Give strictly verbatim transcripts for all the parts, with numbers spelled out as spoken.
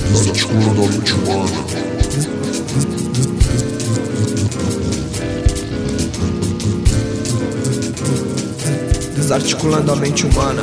Desarticulando a mente humana. Desarticulando a mente humana.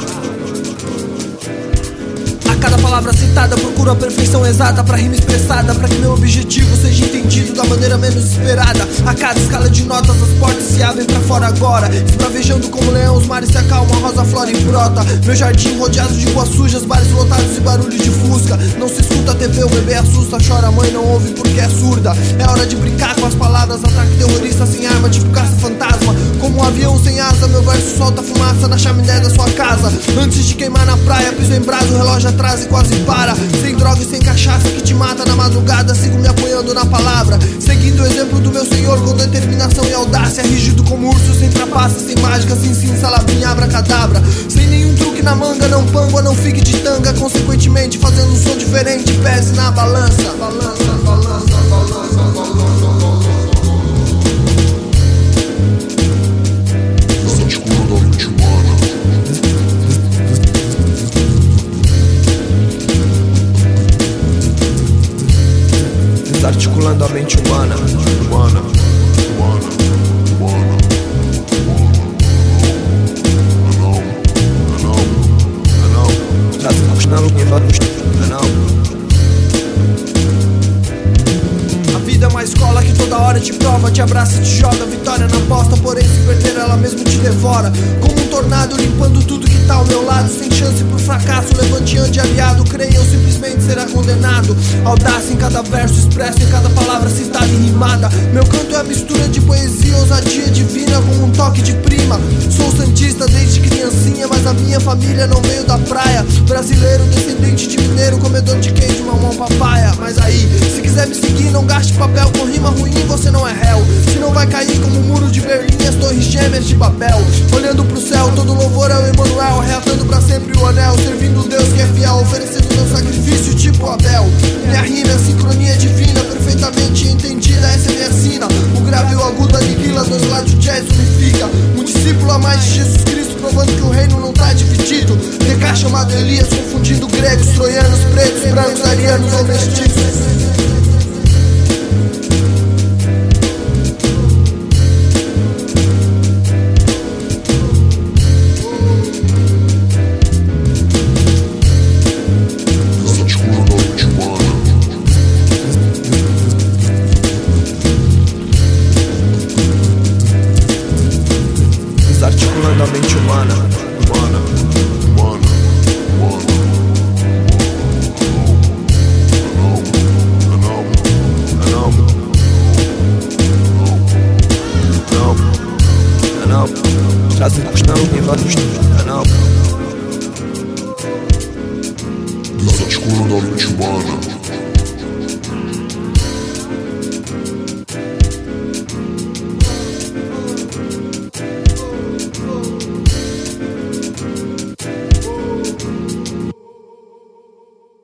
A cada palavra citada procuro a perfeição exata pra rima expressada, pra que meu objetivo seja entendido da maneira menos esperada. A cada escala de notas as portas se abrem pra fora agora, esbravejando como leão os mares se acalmam, a rosa flora e brota. Meu jardim rodeado de ruas sujas, bares lotados e barulho de fusca. Não se escuta a T V, o bebê assusta, chora a mãe, não ouve porque é surda. É hora de brincar com as palavras, ataque terrorista sem arma, tipo caça-fantasma. Como um avião sem asa, meu verso solta fumaça na chaminé da sua casa. Antes de queimar na praia, piso em brasa, o relógio atrás e quase para. Sem droga e sem cachaça que te mata na madrugada, sigo me apoiando na palavra, seguindo o exemplo do meu senhor com determinação e audácia. Rígido como urso, sem trapaça, sem mágica, sem sim, salabinha, abracadabra. Sem nenhum truque na manga, não pangua, não fique de tanga. Consequentemente fazendo um som diferente, pese na balança. Balança, balança, balança, balança. Desarticulando a mente humana. Desarticulando a mente humana. Humana, humana, humana, humana. Não, não, não. Desarticulando não. A vida é uma escola que toda hora te prova, te abraça e te joga vitória na aposta, porém se perder ela mesmo te devora. Como um tornado limpando tudo que tá ao meu lado, sem chance por fracasso, levanteante aliado, creia ou simplesmente será condenado. Audácia em cada verso expresso, em cada palavra citada e rimada. Meu canto é a mistura de poesia, ousadia divina com um toque de prima. Sou santista desde criancinha, mas a minha família não veio da praia. Brasileiro, descendente de mineiro, comedor de queijo, mamão, papaya. Mas aí, se quiser me seguir, não gaste papel com rima ruim, você não é réu. Se não vai cair como o muro de Berlim, as torres gêmeas de Babel. Olhando pro céu, todo louvor é o Emanuel, reatando pra sempre o anel, servindo o Deus que é fiel, oferecendo meu sacrifício tipo Abel. Minha rima é sincronia divina, perfeitamente entendida, essa é minha sina. O grave e o agudo aniquila, dois lados o jazz unifica. Um discípulo a mais de Jesus Cristo, provando que o reino não tá dividido. D K chamado Elias, confundindo gregos, troianos, pretos, brancos, arianos ou mestiços. Desarticulando a mente humana. Humana, humana, humana. Não, não, não, não, Não, trazendo não, não. Desarticulando a mente humana.